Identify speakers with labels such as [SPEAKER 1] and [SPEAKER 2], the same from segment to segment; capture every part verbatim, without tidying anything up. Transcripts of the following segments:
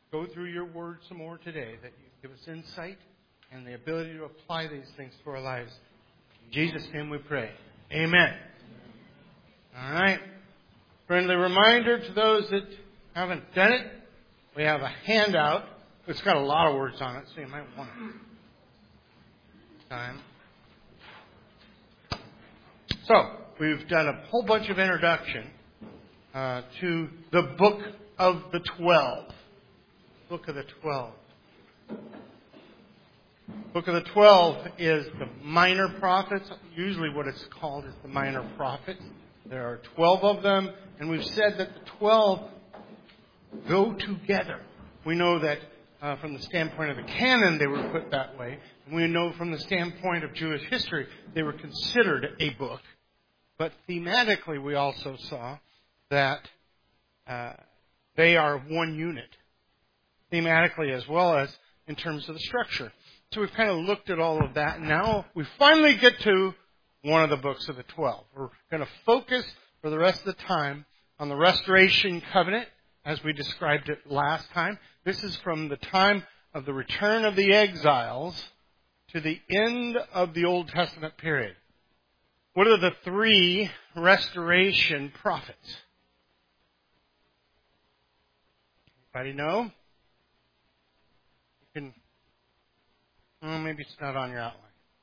[SPEAKER 1] go through your word some more today, that you give us insight and the ability to apply these things to our lives. In Jesus' name we pray. Amen. All right. Friendly reminder to those that haven't done it, we have a handout. It's got a lot of words on it, so you might want to time. So, we've done a whole bunch of introduction uh, to the Book of the Twelve. Book of the Twelve. Book of the Twelve is the minor prophets. Usually what it's called is the minor prophets. There are twelve of them, and we've said that the twelve go together. We know that uh, from the standpoint of the canon, they were put that way. And we know from the standpoint of Jewish history, they were considered a book. But thematically, we also saw that uh, they are one unit. Thematically as well as in terms of the structure. So we've kind of looked at all of that. And now we finally get to one of the books of the twelve. We're going to focus for the rest of the time on the restoration covenant, as we described it last time. This is from the time of the return of the exiles to the end of the Old Testament period. What are the three restoration prophets? Anybody know? You can, well, maybe it's not on your outline.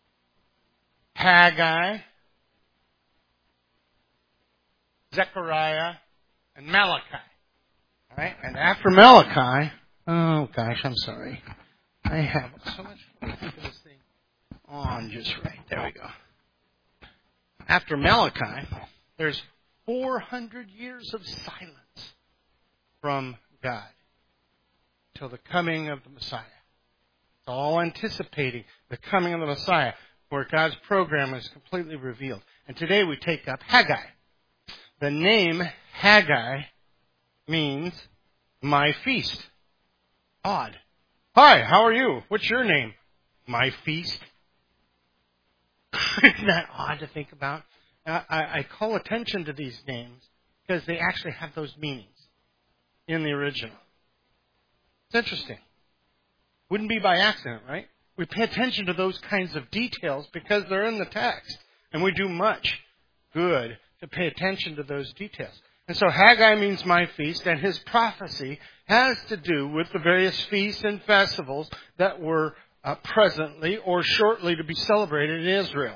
[SPEAKER 1] Haggai, Zechariah, and Malachi. All right, and after Malachi, oh gosh, I'm sorry. I have so much fun keeping this thing on just right. There we go. After Malachi, there's four hundred years of silence from God till the coming of the Messiah. It's all anticipating the coming of the Messiah, where God's program is completely revealed. And today we take up Haggai. The name Haggai means my feast. Odd. Hi, how are you? What's your name? My feast. Isn't that odd to think about? I, I call attention to these names because they actually have those meanings in the original. It's interesting. Wouldn't be by accident, right? We pay attention to those kinds of details because they're in the text. And we do much good to pay attention to those details. And so Haggai means my feast, and his prophecy has to do with the various feasts and festivals that were uh, presently or shortly to be celebrated in Israel.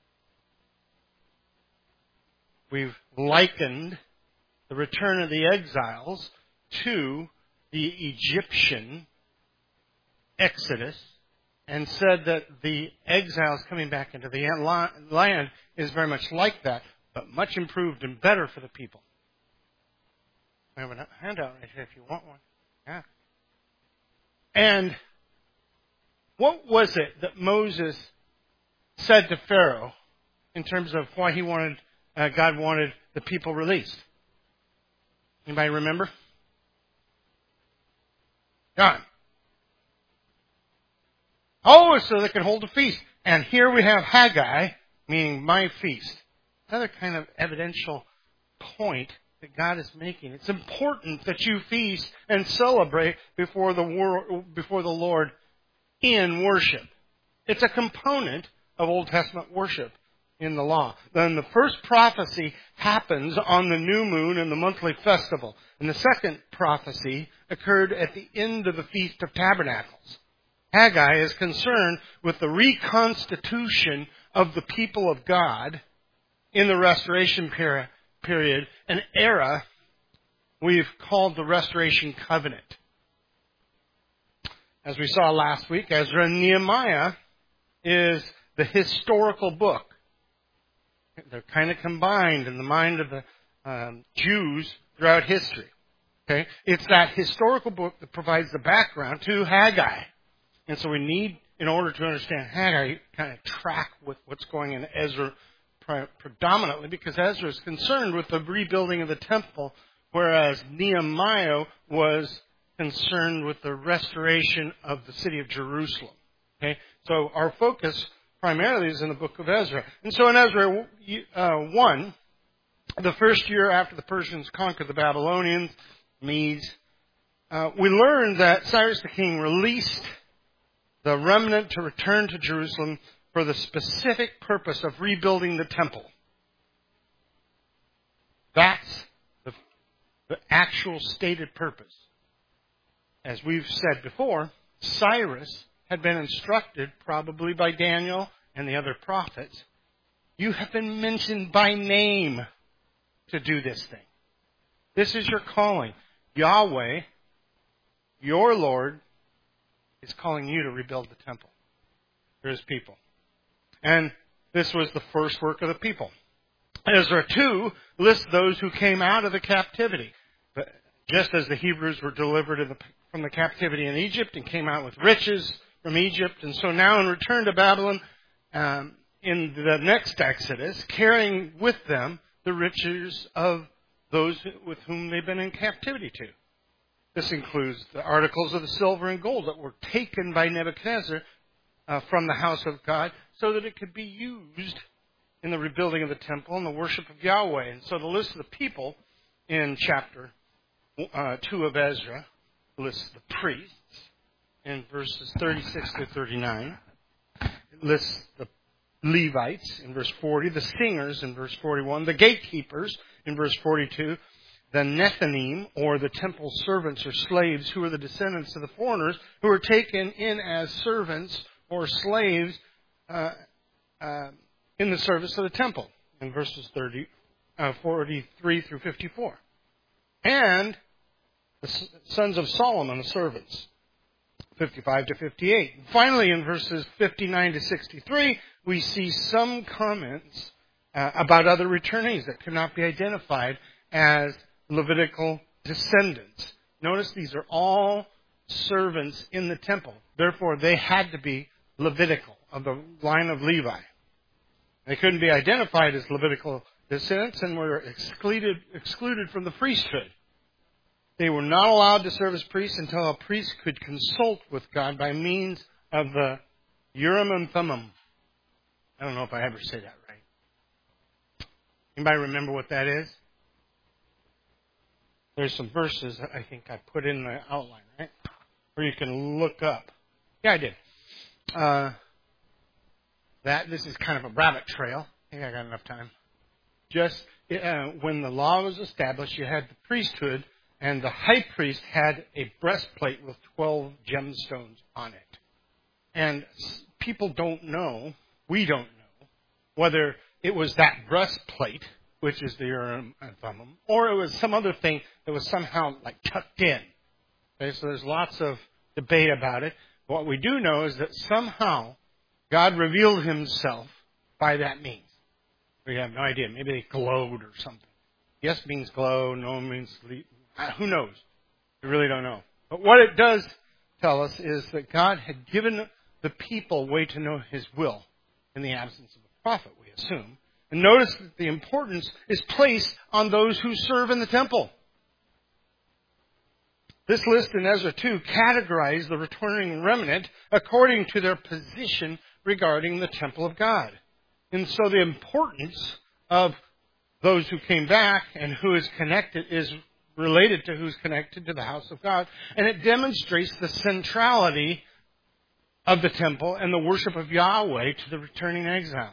[SPEAKER 1] We've likened the return of the exiles to the Egyptian Exodus and said that the exiles coming back into the land is very much like that, but much improved and better for the people. I have a handout right here if you want one. Yeah. And what was it that Moses said to Pharaoh in terms of why he wanted, uh, God wanted the people released? Anybody remember? John. Oh, so they could hold a feast. And here we have Haggai, meaning my feast. Another kind of evidential point that God is making. It's important that you feast and celebrate before the world, before the Lord in worship. It's a component of Old Testament worship in the law. Then the first prophecy happens on the new moon and the monthly festival. And the second prophecy occurred at the end of the Feast of Tabernacles. Haggai is concerned with the reconstitution of the people of God in the restoration period. Period, an era we've called the Restoration Covenant. As we saw last week, Ezra and Nehemiah is the historical book. They're kind of combined in the mind of the um, Jews throughout history. Okay, it's that historical book that provides the background to Haggai. And so we need, in order to understand Haggai, kind of track with what's going in Ezra predominantly, because Ezra is concerned with the rebuilding of the temple, whereas Nehemiah was concerned with the restoration of the city of Jerusalem. Okay, so our focus primarily is in the book of Ezra. And so in Ezra uh, one, the first year after the Persians conquered the Babylonians, Medes, uh, we learned that Cyrus the king released the remnant to return to Jerusalem for the specific purpose of rebuilding the temple. That's the, the actual stated purpose. As we've said before, Cyrus had been instructed, probably by Daniel and the other prophets, you have been mentioned by name to do this thing. This is your calling. Yahweh, your Lord, is calling you to rebuild the temple for His people. And this was the first work of the people. Ezra two lists those who came out of the captivity. But just as the Hebrews were delivered in the, from the captivity in Egypt and came out with riches from Egypt, and so now in return to Babylon, um, in the next Exodus, carrying with them the riches of those with whom they've been in captivity to. This includes the articles of the silver and gold that were taken by Nebuchadnezzar uh, from the house of God so that it could be used in the rebuilding of the temple and the worship of Yahweh. And so the list of the people in chapter uh, two of Ezra lists the priests in verses thirty-six to thirty-nine. It lists the Levites in verse forty, the singers in verse forty-one, the gatekeepers in verse forty-two, the Nethinim, or the temple servants or slaves, who are the descendants of the foreigners who were taken in as servants or slaves uh, uh, in the service of the temple, in verses thirty, uh, forty-three through fifty-four. And the sons of Solomon, the servants, fifty-five to fifty-eight. Finally, in verses fifty-nine to sixty-three, we see some comments uh, about other returnees that could not be identified as Levitical descendants. Notice these are all servants in the temple. Therefore, they had to be Levitical, of the line of Levi. They couldn't be identified as Levitical descendants and were excluded, excluded from the priesthood. They were not allowed to serve as priests until a priest could consult with God by means of the Urim and Thummim. I don't know if I ever say that right. Anybody remember what that is? There's some verses that I think I put in the outline, right? Where you can look up. Yeah, I did. Uh, that this is kind of a rabbit trail. I think I got enough time. Just uh, when the law was established, you had the priesthood, and the high priest had a breastplate with twelve gemstones on it. And people don't know, we don't know, whether it was that breastplate, which is the Urim and Thummim, or it was some other thing that was somehow like tucked in. Okay, so there's lots of debate about it. What we do know is that somehow God revealed Himself by that means. We have no idea. Maybe they glowed or something. Yes means glow, no means sleep. Who knows? We really don't know. But what it does tell us is that God had given the people a way to know His will in the absence of a prophet, we assume. And notice that the importance is placed on those who serve in the temple. This list in Ezra two categorized the returning remnant according to their position regarding the temple of God. And so the importance of those who came back and who is connected is related to who's connected to the house of God. And it demonstrates the centrality of the temple and the worship of Yahweh to the returning exiles.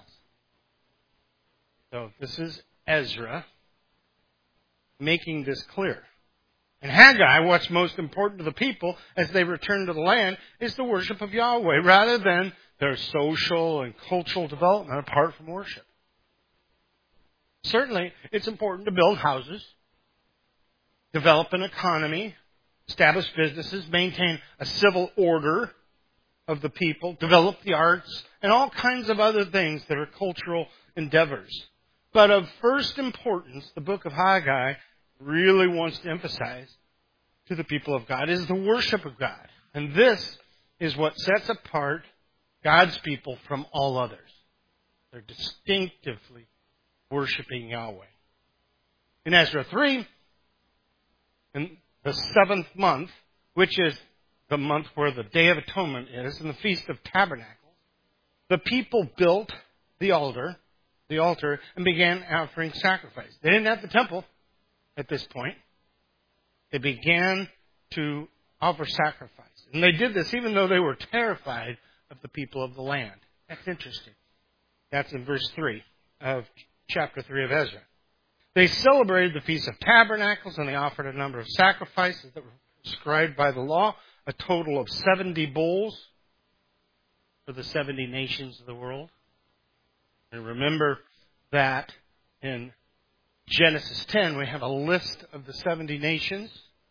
[SPEAKER 1] So this is Ezra making this clear. And Haggai, what's most important to the people as they return to the land, is the worship of Yahweh rather than their social and cultural development apart from worship. Certainly, it's important to build houses, develop an economy, establish businesses, maintain a civil order of the people, develop the arts, and all kinds of other things that are cultural endeavors. But of first importance, the book of Haggai really wants to emphasize to the people of God is the worship of God. And this is what sets apart God's people from all others. They're distinctively worshiping Yahweh. In Ezra three, in the seventh month, which is the month where the Day of Atonement is, and the Feast of Tabernacles, the people built the altar, the altar, and began offering sacrifice. They didn't have the temple at this point. They began to offer sacrifice. And they did this even though they were terrified of the people of the land. That's interesting. That's in verse three of chapter three of Ezra. They celebrated the Feast of Tabernacles, and they offered a number of sacrifices that were prescribed by the law, a total of seventy bulls for the seventy nations of the world. And remember that in Genesis ten, we have a list of the seventy nations.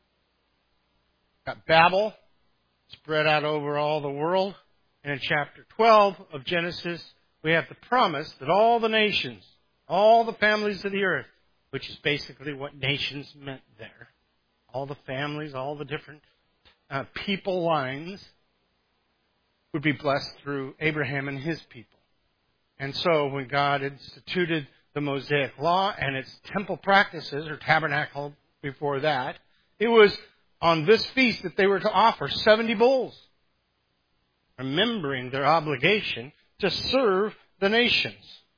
[SPEAKER 1] Got Babel spread out over all the world. And in chapter twelve of Genesis, we have the promise that all the nations, all the families of the earth, which is basically what nations meant there, all the families, all the different uh, people lines, would be blessed through Abraham and his people. And so when God instituted the Mosaic Law and its temple practices, or tabernacle before that, it was on this feast that they were to offer seventy bulls, remembering their obligation to serve the nations.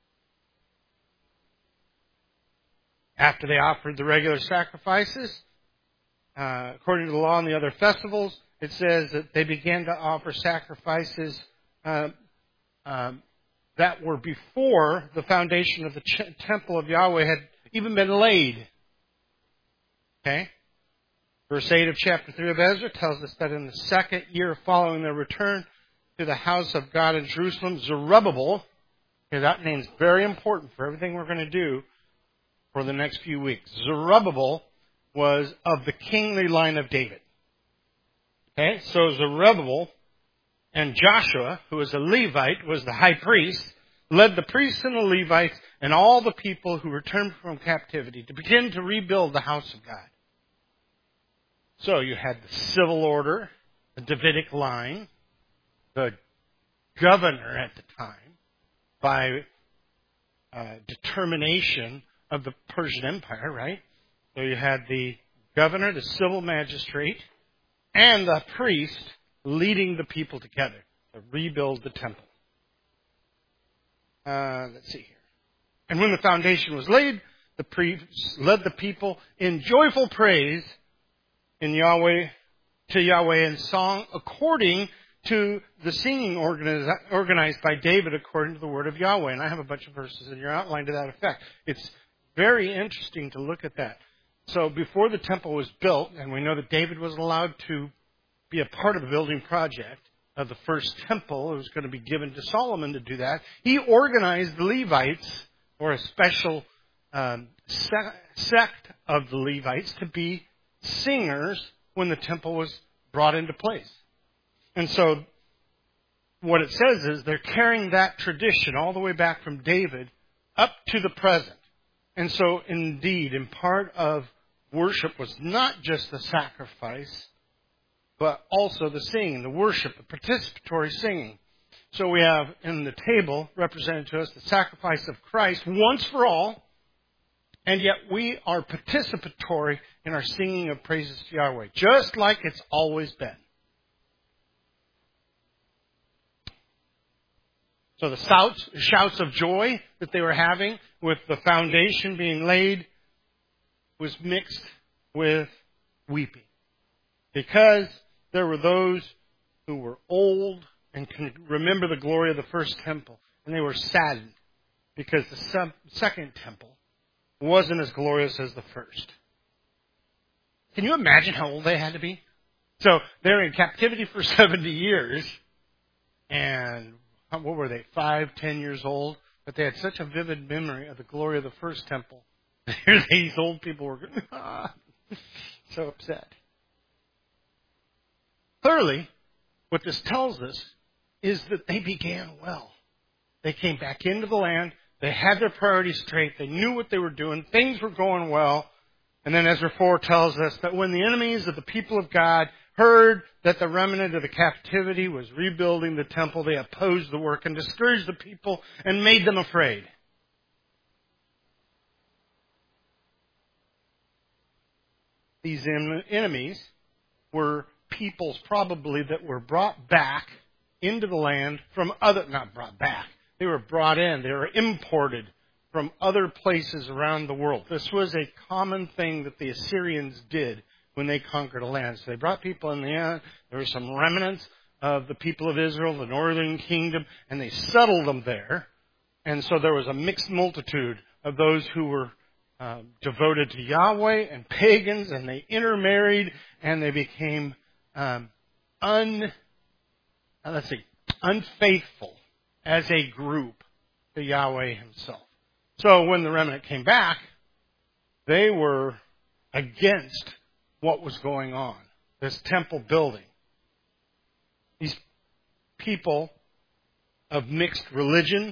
[SPEAKER 1] After they offered the regular sacrifices, uh, according to the law and the other festivals, it says that they began to offer sacrifices uh, um, that were before the foundation of the ch- temple of Yahweh had even been laid. Okay? Verse eight of chapter three of Ezra tells us that in the second year following their return to the house of God in Jerusalem, Zerubbabel, okay, that name's very important for everything we're going to do for the next few weeks. Zerubbabel was of the kingly line of David. Okay, so Zerubbabel and Joshua, who was a Levite, was the high priest, led the priests and the Levites and all the people who returned from captivity to begin to rebuild the house of God. So you had the civil order, the Davidic line, the governor at the time, by uh, determination of the Persian Empire, right? So you had the governor, the civil magistrate, and the priest leading the people together to rebuild the temple. Uh, let's see here. And when the foundation was laid, the priests led the people in joyful praise in Yahweh to Yahweh in song, according to the singing organized, organized by David according to the word of Yahweh. And I have a bunch of verses in your outline to that effect. It's very interesting to look at that. So before the temple was built, and we know that David was allowed to be a part of the building project of the first temple, it was going to be given to Solomon to do that. He organized the Levites, or a special um, sect of the Levites, to be singers when the temple was brought into place. And so what it says is they're carrying that tradition all the way back from David up to the present. And so indeed, in part of worship was not just the sacrifice, but also the singing, the worship, the participatory singing. So we have in the table represented to us the sacrifice of Christ once for all, and yet we are participatory in our singing of praises to Yahweh, just like it's always been. So the shouts, shouts of joy that they were having with the foundation being laid was mixed with weeping. Because there were those who were old and can remember the glory of the first temple. And they were saddened because the second temple wasn't as glorious as the first. Can you imagine how old they had to be? So they're in captivity for seventy years. And what were they, five, ten years old? But they had such a vivid memory of the glory of the first temple. Here these old people were ah, so upset. Clearly, what this tells us is that they began well. They came back into the land. They had their priorities straight. They knew what they were doing. Things were going well. And then Ezra four tells us that when the enemies of the people of God heard that the remnant of the captivity was rebuilding the temple, they opposed the work and discouraged the people and made them afraid. These enemies were peoples probably that were brought back into the land from other, not brought back, they were brought in, they were imported from other places around the world. This was a common thing that the Assyrians did when they conquered a land. So they brought people in the end. There were some remnants of the people of Israel, the northern kingdom, and they settled them there. And so there was a mixed multitude of those who were uh, devoted to Yahweh and pagans, and they intermarried, and they became um, un, uh, let's see, unfaithful as a group to Yahweh himself. So when the remnant came back, they were against what was going on, this temple building. These people of mixed religion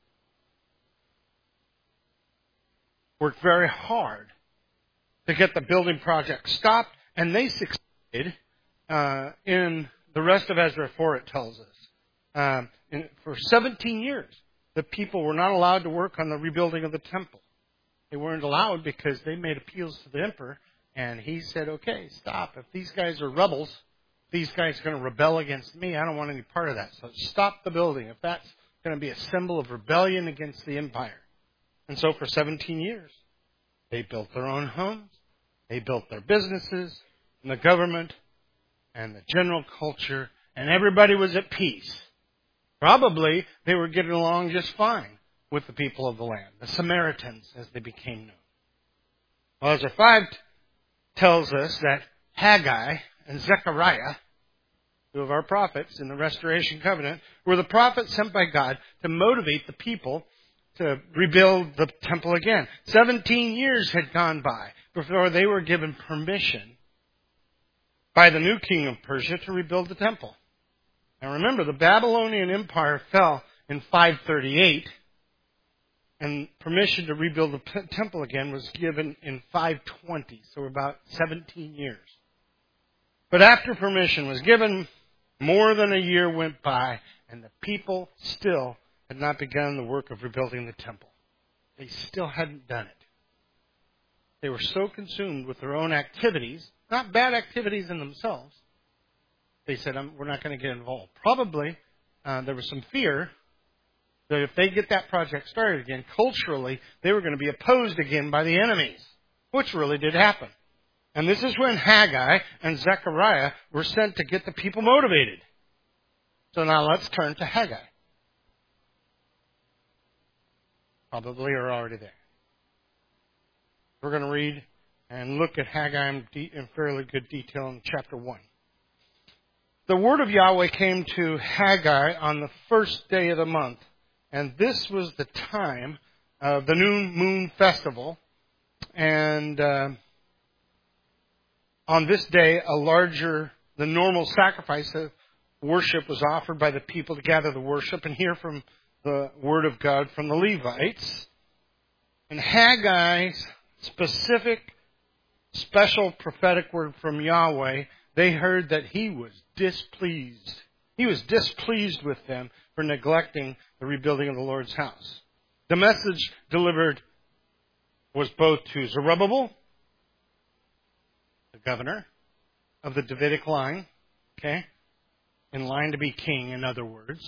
[SPEAKER 1] worked very hard to get the building project stopped, and they succeeded uh, in the rest of Ezra four, it tells us. Um, in, for seventeen years, the people were not allowed to work on the rebuilding of the temple. They weren't allowed because they made appeals to the emperor, and he said, okay, stop. If these guys are rebels, these guys are going to rebel against me. I don't want any part of that. So stop the building if that's going to be a symbol of rebellion against the empire. And so for seventeen years, they built their own homes, they built their businesses, and the government, and the general culture, and everybody was at peace. Probably they were getting along just fine with the people of the land, the Samaritans, as they became known. Well, Ezra five tells us that Haggai and Zechariah, two of our prophets in the Restoration Covenant, were the prophets sent by God to motivate the people to rebuild the temple again. Seventeen years had gone by before they were given permission by the new king of Persia to rebuild the temple. Now remember, the Babylonian Empire fell in five thirty-eight, and permission to rebuild the temple again was given in five twenty, so about seventeen years. But after permission was given, more than a year went by, and the people still had not begun the work of rebuilding the temple. They still hadn't done it. They were so consumed with their own activities, not bad activities in themselves, they said, we're not going to get involved. Probably uh, there was some fear that if they get that project started again, culturally, they were going to be opposed again by the enemies, which really did happen. And this is when Haggai and Zechariah were sent to get the people motivated. So now let's turn to Haggai. Probably are already there. We're going to read and look at Haggai in, de- in fairly good detail in chapter one. The word of Yahweh came to Haggai on the first day of the month, and this was the time of the new moon festival. And uh, on this day, a larger than normal sacrifice of worship was offered by the people to gather the worship and hear from the word of God from the Levites. And Haggai's specific, special prophetic word from Yahweh, they heard that he was displeased. He was displeased with them for neglecting the rebuilding of the Lord's house. The message delivered was both to Zerubbabel, the governor of the Davidic line, okay, in line to be king, in other words.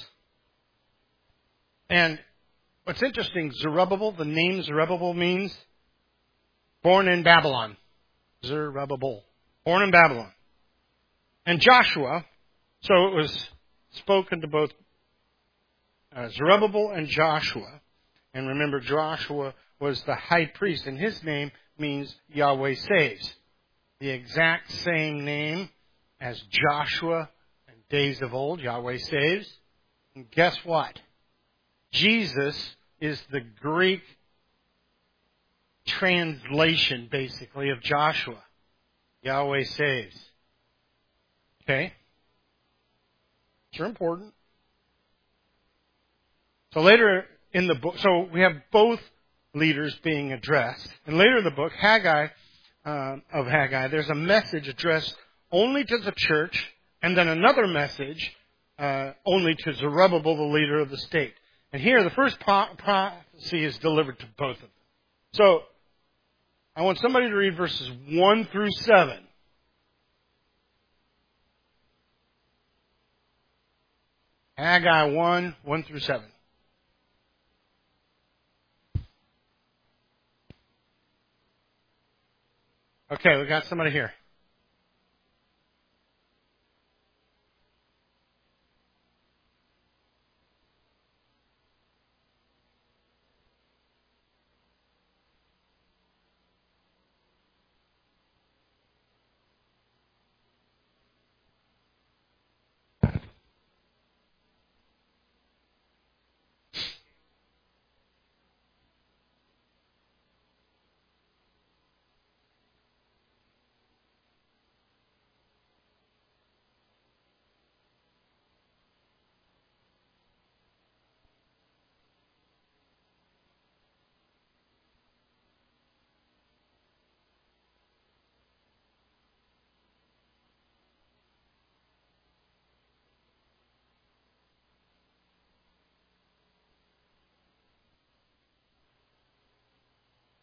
[SPEAKER 1] And what's interesting, Zerubbabel, the name Zerubbabel means born in Babylon. Zerubbabel, born in Babylon. And Joshua, so it was spoken to both uh, Zerubbabel and Joshua. And remember, Joshua was the high priest, and his name means Yahweh saves. The exact same name as Joshua in days of old, Yahweh saves. And guess what? Jesus is the Greek translation, basically, of Joshua. Yahweh saves. Okay? These are important. So later in the book, so we have both leaders being addressed. And later in the book, Haggai, uh, of Haggai, there's a message addressed only to the church, and then another message uh, only to Zerubbabel, the leader of the state. And here, the first pro- prophecy is delivered to both of them. So, I want somebody to read verses one through seven. Haggai one, one through seven. Okay, we got somebody here.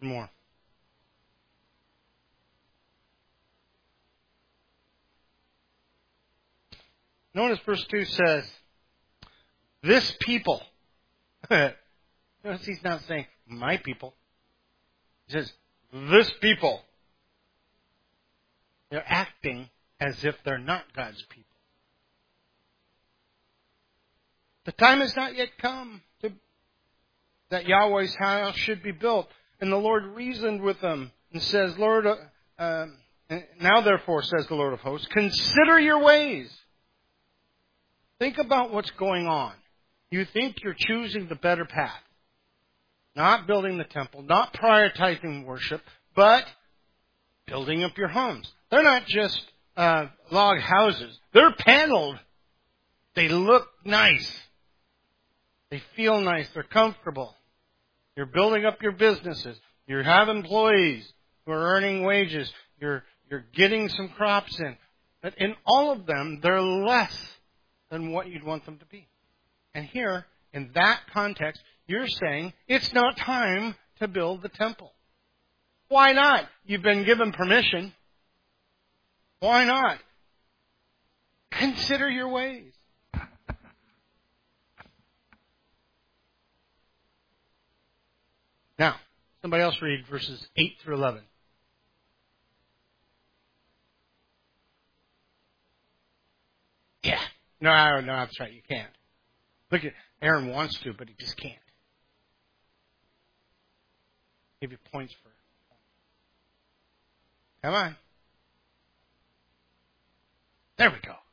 [SPEAKER 1] more. Notice verse two says, this people. Notice he's not saying, my people. He says, this people. They're acting as if they're not God's people. The time has not yet come to, that Yahweh's house should be built. And the Lord reasoned with them and says, Lord, uh, uh, now therefore, says the Lord of hosts, consider your ways. Think about what's going on. You think you're choosing the better path. Not building the temple, not prioritizing worship, but building up your homes. They're not just uh, log houses. They're paneled. They look nice. They feel nice. They're comfortable. You're building up your businesses. You have employees who are earning wages. You're, you're getting some crops in. But in all of them, they're less than what you'd want them to be. And here, in that context, you're saying it's not time to build the temple. Why not? You've been given permission. Why not? Consider your ways. Now, somebody else read verses eight through eleven. Yeah. No, no, that's right. You can't. Look at Aaron wants to, but he just can't. Give you points for it. Come on. There we go.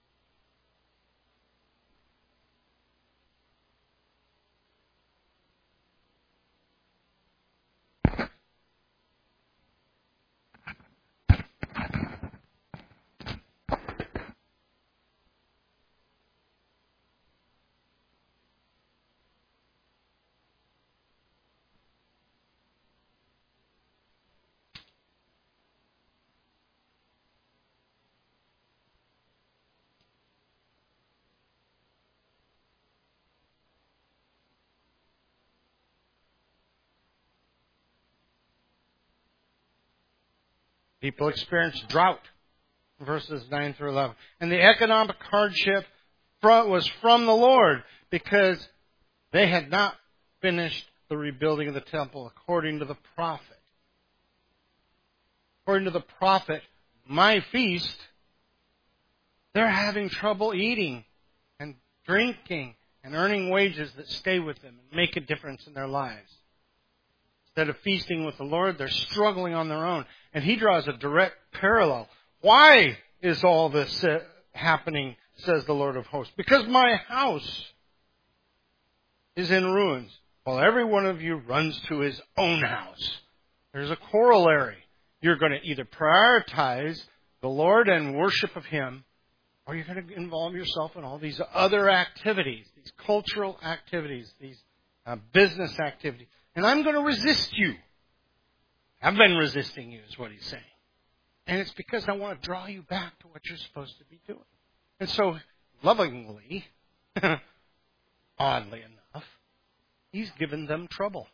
[SPEAKER 1] People experienced drought, verses nine through eleven. And the economic hardship was from the Lord because they had not finished the rebuilding of the temple according to the prophet. According to the prophet, my feast, they're having trouble eating and drinking and earning wages that stay with them and make a difference in their lives. Instead of feasting with the Lord, they're struggling on their own. And he draws a direct parallel. Why is all this uh, happening, says the Lord of hosts? Because my house is in ruins, while every one of you runs to his own house. There's a corollary. You're going to either prioritize the Lord and worship of him, or you're going to involve yourself in all these other activities, these cultural activities, these uh, business activities. And I'm going to resist you. I've been resisting you, is what he's saying. And it's because I want to draw you back to what you're supposed to be doing. And so, lovingly, oddly enough, he's given them trouble.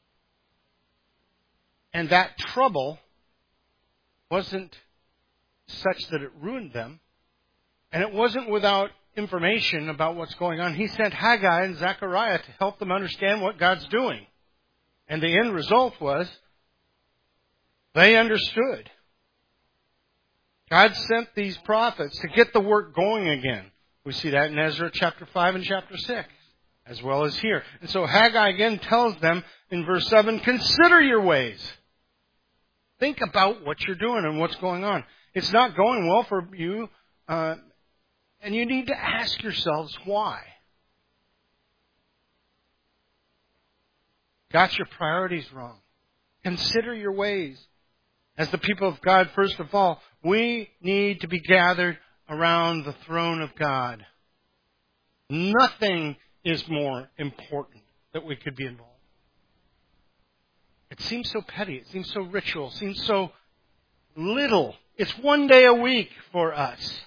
[SPEAKER 1] And that trouble wasn't such that it ruined them. And it wasn't without information about what's going on. He sent Haggai and Zechariah to help them understand what God's doing. And the end result was they understood. God sent these prophets to get the work going again. We see that in Ezra chapter five and chapter six, as well as here. And so Haggai again tells them in verse seven, consider your ways. Think about what you're doing and what's going on. It's not going well for you, uh, and you need to ask yourselves why. Got your priorities wrong. Consider your ways. As the people of God, first of all, we need to be gathered around the throne of God. Nothing is more important that we could be involved. It seems so petty. It seems so ritual. It seems so little. It's one day a week for us.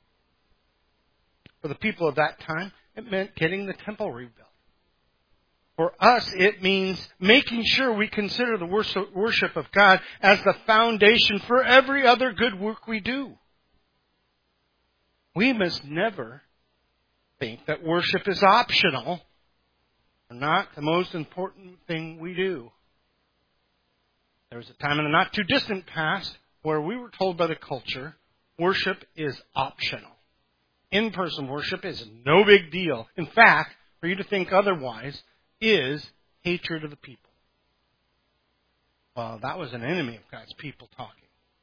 [SPEAKER 1] For the people of that time, it meant getting the temple rebuilt. For us, it means making sure we consider the worship of God as the foundation for every other good work we do. We must never think that worship is optional or not the most important thing we do. There was a time in the not too distant past where we were told by the culture worship is optional. In-person worship is no big deal. In fact, for you to think otherwise is hatred of the people. Well, that was an enemy of God's people talking.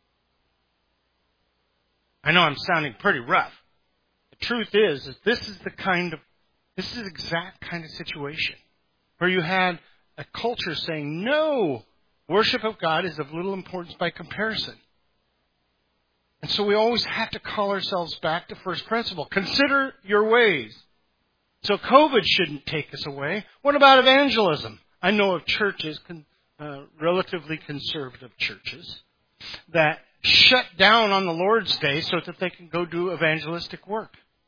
[SPEAKER 1] I know I'm sounding pretty rough. The truth is, is this is the kind of, this is the exact kind of situation where you had a culture saying, no, worship of God is of little importance by comparison. And so we always have to call ourselves back to first principle. Consider your ways. So COVID shouldn't take us away. What about evangelism? I know of churches, uh, relatively conservative churches, that shut down on the Lord's Day so that they can go do evangelistic work.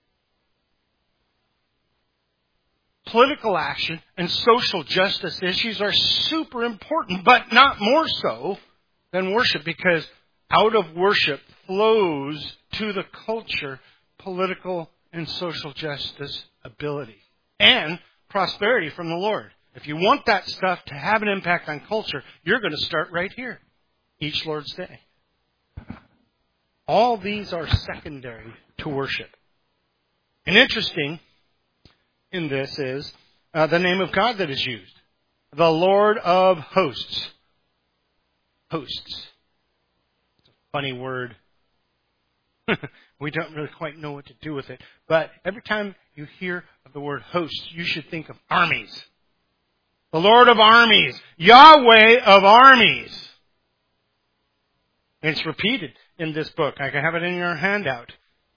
[SPEAKER 1] Political action and social justice issues are super important, but not more so than worship, because out of worship flows to the culture political and social justice ability and prosperity from the Lord. If you want that stuff to have an impact on culture, you're going to start right here, each Lord's Day. All these are secondary to worship. And interesting in this is uh, the name of God that is used. The Lord of hosts. Hosts. It's a funny word. We don't really quite know what to do with it. But every time you hear of the word hosts, you should think of armies. The Lord of armies. Yahweh of armies. It's repeated in this book. I can have it in your handout.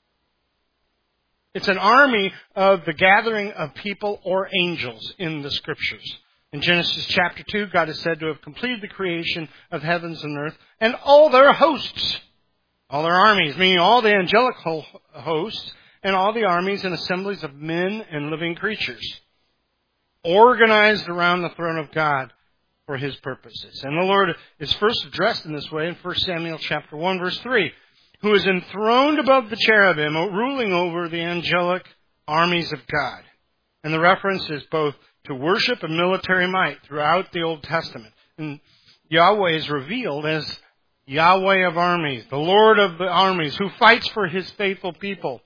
[SPEAKER 1] It's an army of the gathering of people or angels in the Scriptures. In Genesis chapter two, God is said to have completed the creation of heavens and earth and all their hosts. All their armies, meaning all the angelic hosts and all the armies and assemblies of men and living creatures, organized around the throne of God for His purposes. And the Lord is first addressed in this way in First Samuel chapter one, verse three, who is enthroned above the cherubim, ruling over the angelic armies of God. And the reference is both to worship and military might throughout the Old Testament. And Yahweh is revealed as Yahweh of armies, the Lord of the armies, who fights for His faithful people.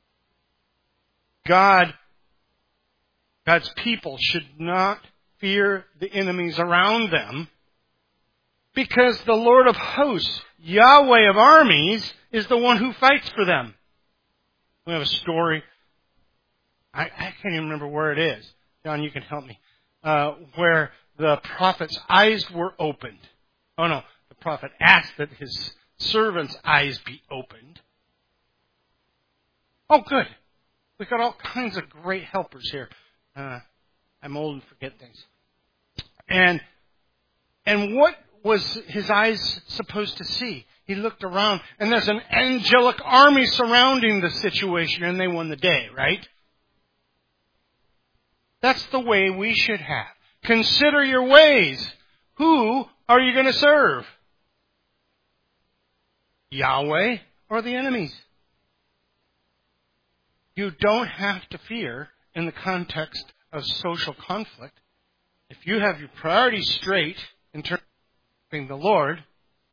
[SPEAKER 1] God, God's people should not fear the enemies around them, because the Lord of hosts, Yahweh of armies, is the one who fights for them. We have a story. I, I can't even remember where it is. John, you can help me. Uh, where the prophet's eyes were opened. Oh no. The prophet asked that his servant's eyes be opened. Oh, good. We've got all kinds of great helpers here. Uh, I'm old and forget things. And and what was his eyes supposed to see? He looked around, and there's an angelic army surrounding the situation, and they won the day, right? That's the way we should have. Consider your ways. Who are you going to serve? Yahweh or the enemies? You don't have to fear in the context of social conflict. If you have your priorities straight in terms of serving the Lord,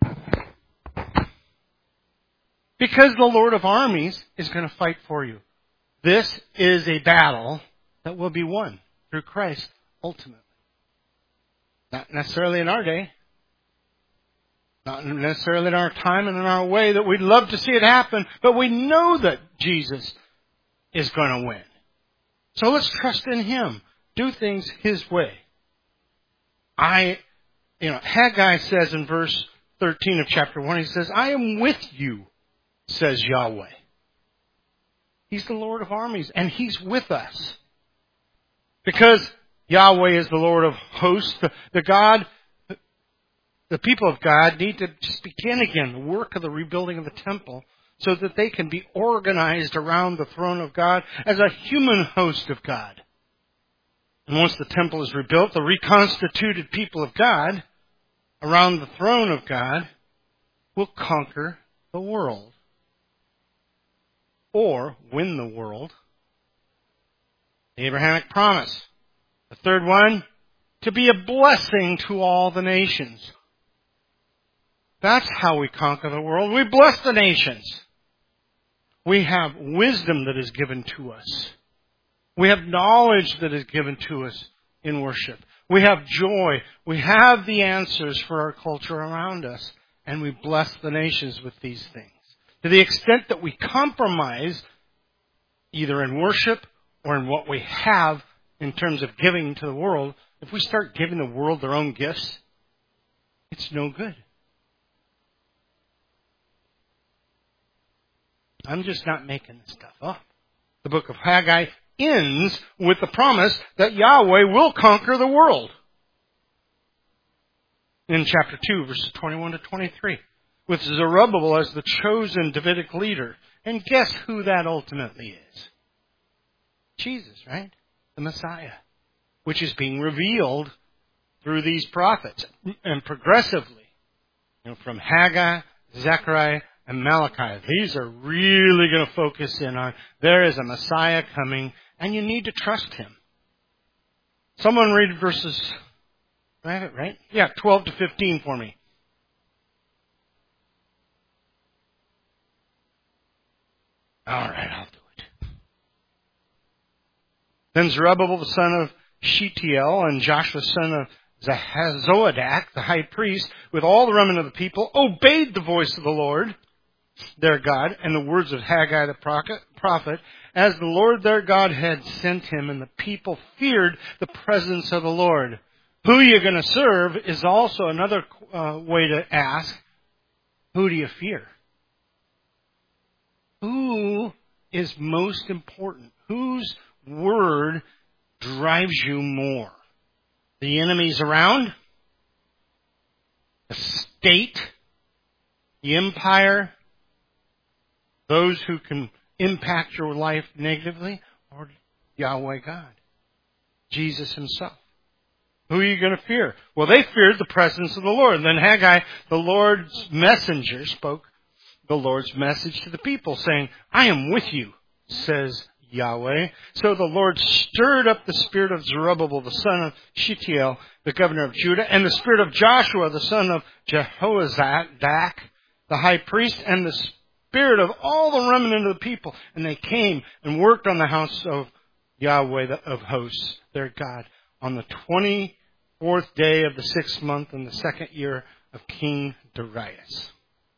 [SPEAKER 1] because the Lord of armies is going to fight for you. This is a battle that will be won through Christ ultimately. Not necessarily in our day. Not necessarily in our time and in our way that we'd love to see it happen, but we know that Jesus is going to win. So let's trust in Him. Do things His way. I, you know, Haggai says in verse thirteen of chapter one, he says, I am with you, says Yahweh. He's the Lord of armies, and He's with us. Because Yahweh is the Lord of hosts, the, the God, the people of God need to just begin again the work of the rebuilding of the temple so that they can be organized around the throne of God as a human host of God. And once the temple is rebuilt, the reconstituted people of God around the throne of God will conquer the world. Or win the world. The Abrahamic promise. The third one, to be a blessing to all the nations. That's how we conquer the world. We bless the nations. We have wisdom that is given to us. We have knowledge that is given to us in worship. We have joy. We have the answers for our culture around us. And we bless the nations with these things. To the extent that we compromise, either in worship or in what we have in terms of giving to the world, if we start giving the world their own gifts, it's no good. I'm just not making this stuff up. The book of Haggai ends with the promise that Yahweh will conquer the world. In chapter two, verses twenty-one to twenty-three. With Zerubbabel as the chosen Davidic leader. And guess who that ultimately is? Jesus, right? The Messiah. Which is being revealed through these prophets. And progressively. You know, from Haggai, Zechariah, and Malachi. These are really going to focus in on there is a Messiah coming and you need to trust Him. Someone read verses, I have it right? Yeah, twelve to fifteen for me. All right, I'll do it. Then Zerubbabel, the son of Shealtiel, and Joshua, son of Jehozadak, the high priest, with all the remnant of the people, obeyed the voice of the Lord, their God, and the words of Haggai the prophet, as the Lord their God had sent him, and the people feared the presence of the Lord. Who you're going to serve is also another uh, way to ask, who do you fear? Who is most important? Whose word drives you more? The enemies around? The state? The empire? Those who can impact your life negatively? Or Yahweh God? Jesus Himself? Who are you going to fear? Well, they feared the presence of the Lord. And then Haggai, the Lord's messenger, spoke the Lord's message to the people, saying, I am with you, says Yahweh. So the Lord stirred up the spirit of Zerubbabel, the son of Shealtiel, the governor of Judah, and the spirit of Joshua, the son of Jehozadak, the high priest, and the spirit of all the remnant of the people. And they came and worked on the house of Yahweh of hosts, their God, on the twenty-fourth day of the sixth month in the second year of King Darius.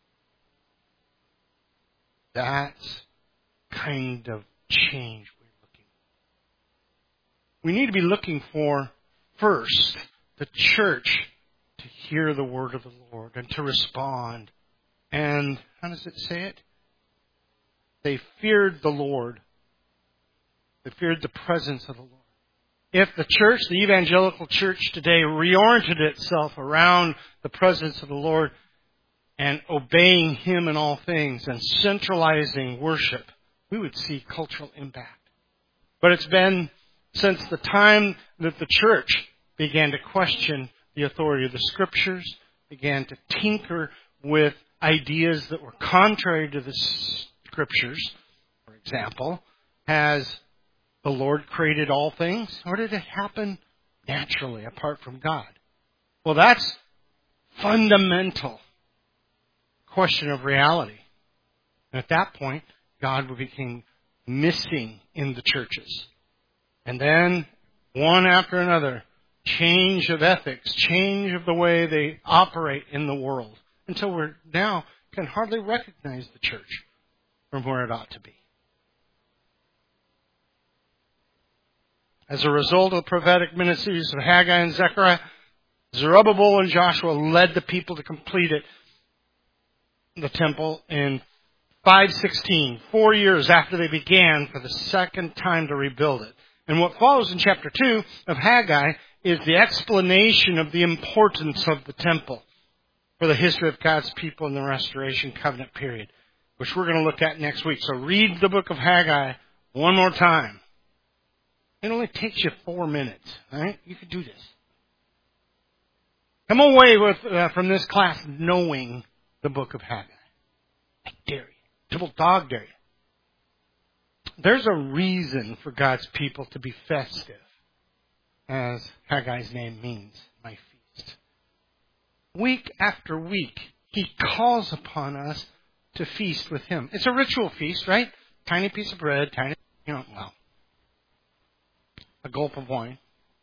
[SPEAKER 1] That's kind of change we're looking for. We need to be looking for, first, the church to hear the word of the Lord and to respond. And, how does it say it? They feared the Lord. They feared the presence of the Lord. If the church, the evangelical church today, reoriented itself around the presence of the Lord and obeying Him in all things and centralizing worship, we would see cultural impact. But it's been since the time that the church began to question the authority of the Scriptures, began to tinker with ideas that were contrary to the Scriptures. For example, has the Lord created all things, or did it happen naturally apart from God? Well, that's fundamental question of reality. And at that point, God became missing in the churches. And then, one after another, change of ethics, change of the way they operate in the world, until we're now can hardly recognize the church from where it ought to be. As a result of the prophetic ministries of Haggai and Zechariah, Zerubbabel and Joshua led the people to complete it, the temple, in five sixteen, four years after they began for the second time to rebuild it. And what follows in chapter two of Haggai is the explanation of the importance of the temple for the history of God's people in the Restoration Covenant period, which we're going to look at next week. So read the book of Haggai one more time. It only takes you four minutes. All right? You can do this. Come away with uh, from this class knowing the book of Haggai. I dare you. Double dog dare you. There's a reason for God's people to be festive, as Haggai's name means, my feast. Week after week, He calls upon us to feast with Him. It's a ritual feast, right? Tiny piece of bread, tiny, you know, well, a gulp of wine.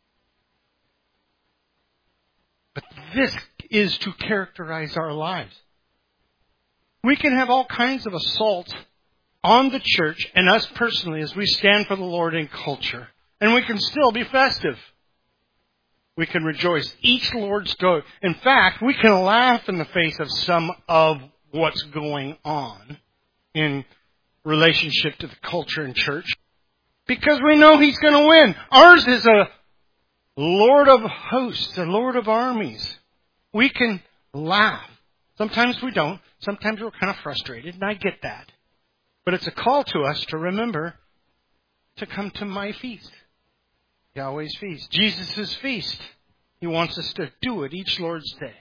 [SPEAKER 1] But this is to characterize our lives. We can have all kinds of assault on the church and us personally as we stand for the Lord in culture. And we can still be festive. We can rejoice each Lord's Day. In fact, we can laugh in the face of some of what's going on in relationship to the culture and church because we know He's going to win. Ours is a Lord of hosts, a Lord of armies. We can laugh. Sometimes we don't. Sometimes we're kind of frustrated, and I get that. But it's a call to us to remember to come to my feast. Yahweh's feast. Jesus' feast. He wants us to do it each Lord's Day.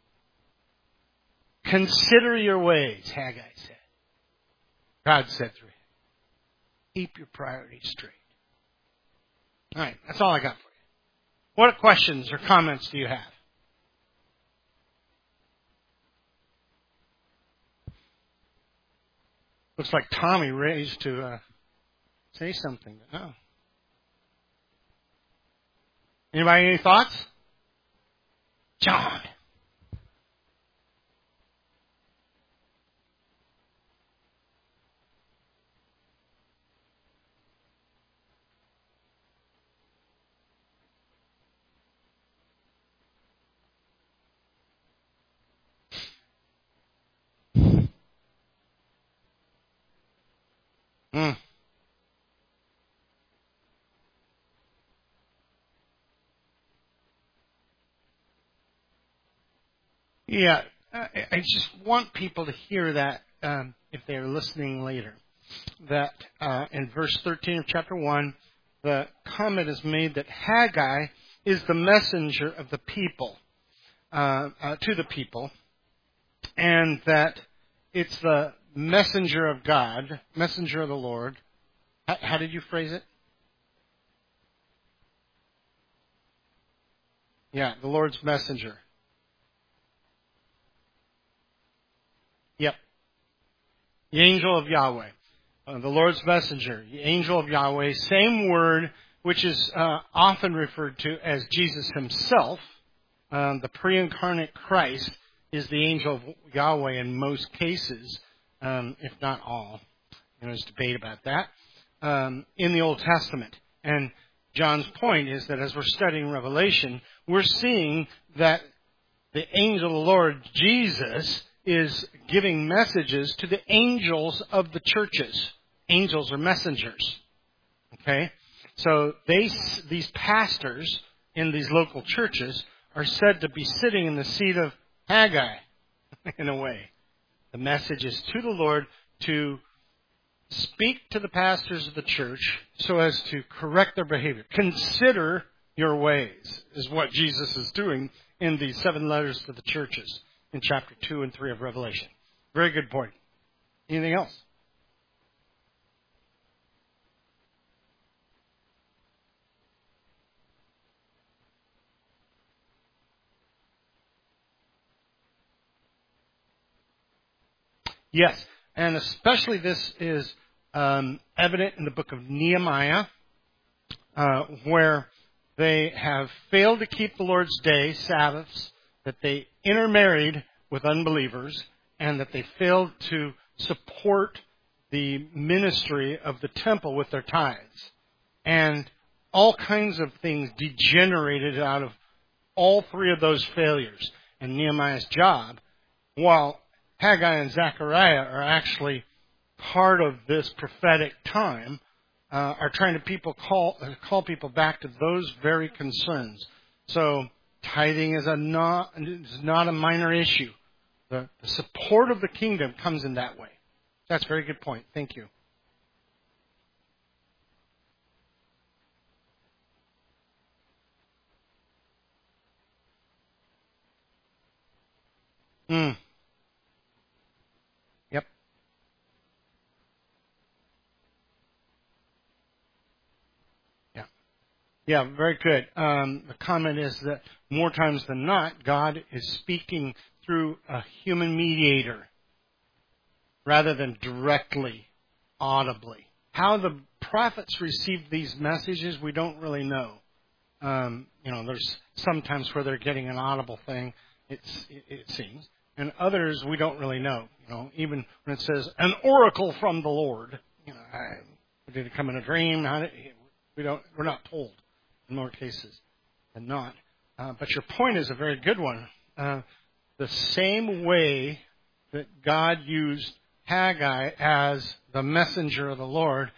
[SPEAKER 1] Consider your ways, Haggai said. God said through him. Keep your priorities straight. All right, that's all I got for you. What questions or comments do you have? Looks like Tommy raised to uh, say something. No. Anybody any thoughts? John. Mm. Yeah, I, I just want people to hear that um, if they're listening later. That uh, in verse thirteen of chapter one, the comment is made that Haggai is the messenger of the people, uh, uh, to the people, and that it's the messenger of God, messenger of the Lord. How, how did you phrase it? Yeah, the Lord's messenger. Yep. The angel of Yahweh. Uh, the Lord's messenger. The angel of Yahweh. Same word which is uh, often referred to as Jesus himself. Um, the pre-incarnate Christ is the angel of Yahweh in most cases, um, if not all. You know, there's debate about that. Um, in the Old Testament. And John's point is that as we're studying Revelation, we're seeing that the angel of the Lord, Jesus, is giving messages to the angels of the churches. Angels are messengers. Okay? So they, these pastors in these local churches are said to be sitting in the seat of Haggai, in a way. The message is to the Lord to speak to the pastors of the church so as to correct their behavior. Consider your ways, is what Jesus is doing in the seven letters to the churches in chapter two and three of Revelation. Very good point. Anything else? Yes, and especially this is um, evident in the book of Nehemiah, uh, where they have failed to keep the Lord's Day, Sabbaths, that they intermarried with unbelievers, and that they failed to support the ministry of the temple with their tithes. And all kinds of things degenerated out of all three of those failures. And Nehemiah's job, while Haggai and Zechariah are actually part of this prophetic time, uh, are trying to people call uh, call people back to those very concerns. So tithing is a not is not a minor issue. The, the support of the kingdom comes in that way. That's a very good point. Thank you. Mm. Yep. Yeah. Yeah, very good. Um, the comment is that more times than not, God is speaking through a human mediator rather than directly, audibly. How the prophets received these messages, we don't really know. Um, you know, there's sometimes where they're getting an audible thing, it's, it, it seems. And others we don't really know. You know, even when it says, an oracle from the Lord, you know, I, did it come in a dream? How did, we don't, we're not told in more cases than not. Uh, but your point is a very good one. Uh, the same way that God used Haggai as the messenger of the Lord,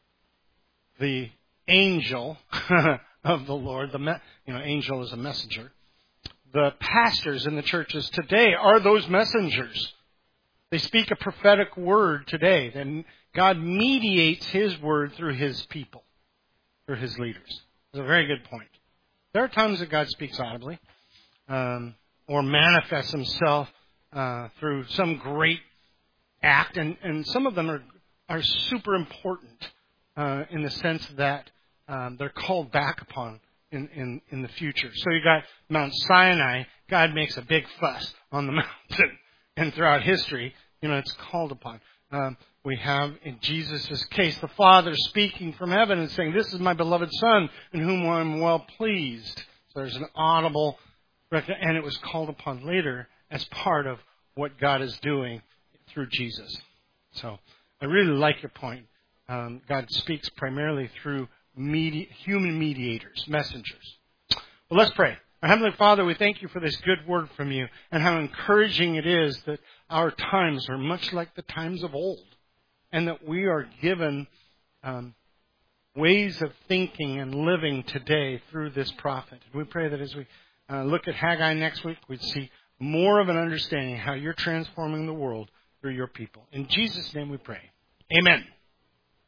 [SPEAKER 1] the angel of the Lord, the me- you know, angel is a messenger. The pastors in the churches today are those messengers. They speak a prophetic word today. Then God mediates His word through His people, through His leaders. It's a very good point. There are times that God speaks audibly, um, or manifests Himself uh, through some great act, and, and some of them are are super important uh, in the sense that um, they're called back upon in, in, in the future. So you got Mount Sinai. God makes a big fuss on the mountain, and throughout history, you know, it's called upon. Um, we have in Jesus' case the Father speaking from heaven and saying, "This is my beloved Son, in whom I am well pleased." So there's an audible, and it was called upon later as part of what God is doing through Jesus. So I really like your point. Um, God speaks primarily through medi- human mediators, messengers. Well, let's pray. Our Heavenly Father, we thank you for this good word from you and how encouraging it is that our times are much like the times of old and that we are given um, ways of thinking and living today through this prophet. We pray that as we uh, look at Haggai next week, we'd see more of an understanding of how you're transforming the world through your people. In Jesus' name we pray. Amen.